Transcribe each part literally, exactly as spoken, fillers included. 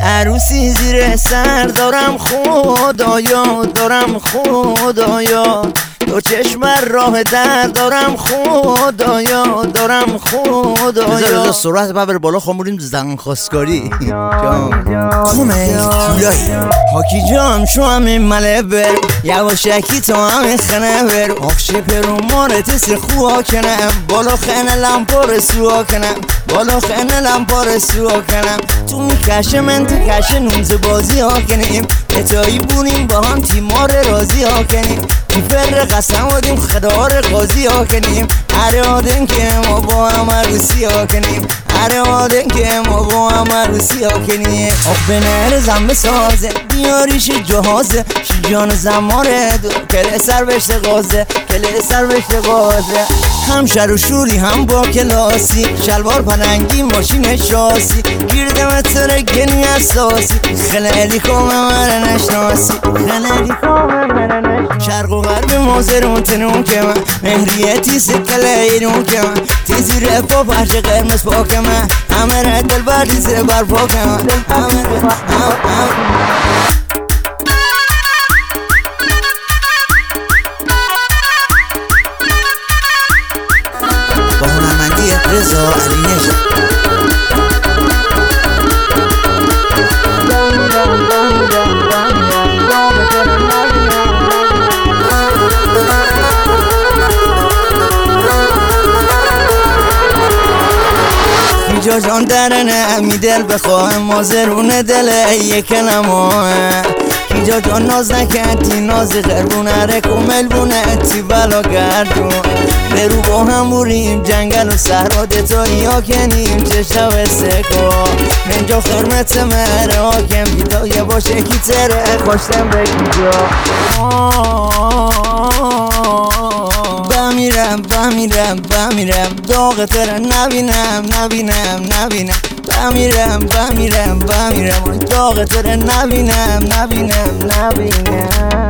عروسی زیر سر دارم خدایا، دارم خدایا، دو چشم راه در دارم خدایا، دارم خدایا. بذار سرعت ببر بالا خاموریم زن خواستگاری خونه کولایی حاکی جان شو همین مله بر یواشکی تو همین خنه بر آخشه پرو مارت سخوا کنم بالا خنه لمپار سوا کنم بالا خنه لمپار سوا کنم تو میکشه من تو کشه نوز بازی ها کنیم بتایی بونیم با هم تیمار رازی ها کنیم میفر قسم آدیم خدار قاضی ها کنیم هر آدم که ما با هم عروسی ها کنیم هر آدم که ما با هم عروسی ها کنیم آخ به نهر زنبه سازه بیاریش جهازه شیجان زماره دو کله سر بشت غازه کله سر بشت غازه هم شر و شوری هم با کلاسی شلوار پلنگی ماشین شاسی گیردم تره گنی اساسی خیلی کامه من نشناسی خیلی کامه من نشناسی شرق و غرب مازرون تنون که من مهریتی سکله ایرون که من تیزی رفا پرش قرمز پاک من همه ره دل بردی زیر بر پاک من همه ره با هنرمندی رضا علی نژاد. جا جان درنه می دل بخواه مازرون دل یک نماه کی جا جان ناز نکردی ناز غربونه رکومل بونه تی بلا گردون برو با هم بوریم جنگل و صحرا دتایی ها کنیم چشتا و سکا منجا خرمت مره آکم بیدایه باشه کی تره خوشتم بکی جا بمیرم بمیرم بمیرم داغ تره نبینم نبینم نبینم بمیرم بمیرم بمیرم داغ تره نبینم نبینم نبینم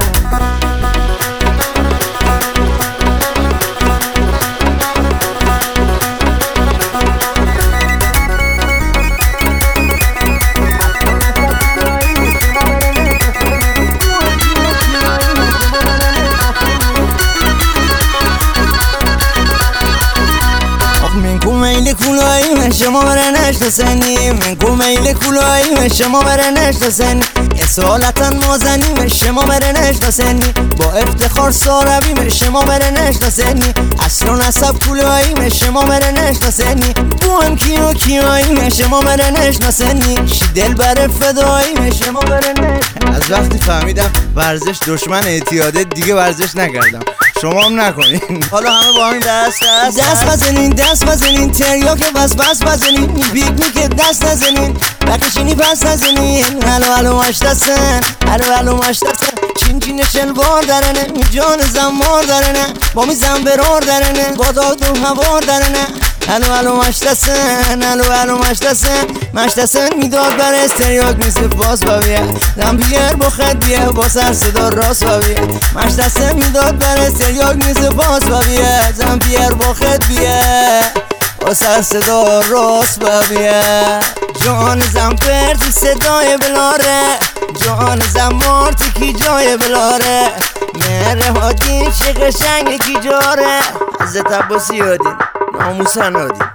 میل کولایی من شما بره نشناسنی من کو میل کولایی من شما بره نشناسنی اصالتا مازنی من شما بره نشناسنی با افتخار ساربی من شما بره نشناسنی اصل و نسب کولایی من شما بره نشناسنی بو هم کیو کیایی من شما بره نشناسنی شی دل بره فدایی من شما بره نشناسنی. از وقتی فهمیدم ورزش دشمن اعتیاده دیگه ورزش نکردم شما هم نکنین حالا همه با همین دست دست دست بزنین دست بزنین تریاک بس بس بزنین پیکنیک دست نزنین بکشینی پس نزنین هلو هلو مشتسن هلو هلو مشتسن چین چین شلوار درنه جان زمار درنه با می زنبرار درنه با داد و هوار درنه هلو هلو مشتسن هلو هلو مشتسن مشتسن میداد بر استریاک مثل باز بابیه دم بیار با خد بیه با سر صدا راست بابیه مشتسن میداد بر استریاک مثل باز بابیه دم بیار با خد بیه با سر صدا راست بابیه جان زم پرتی صدای بلاره جان زم مارتی کی جای بلاره مهره هادی چه قشنگ کی جاره حضرت عباسی یادین ناموسن هادین